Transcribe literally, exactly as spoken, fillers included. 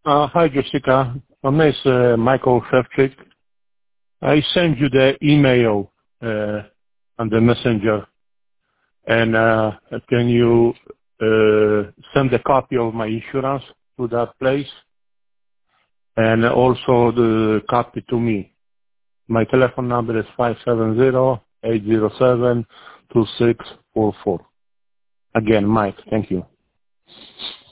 Uh, hi, Jessica. My name is uh, Michael Shevchik. I sent you the email uh, on the messenger, and uh, can you uh, send a copy of my insurance to that place, and also the copy to me. My telephone number is five seven zero, eight zero seven, two six four four. Again, Mike, thank you.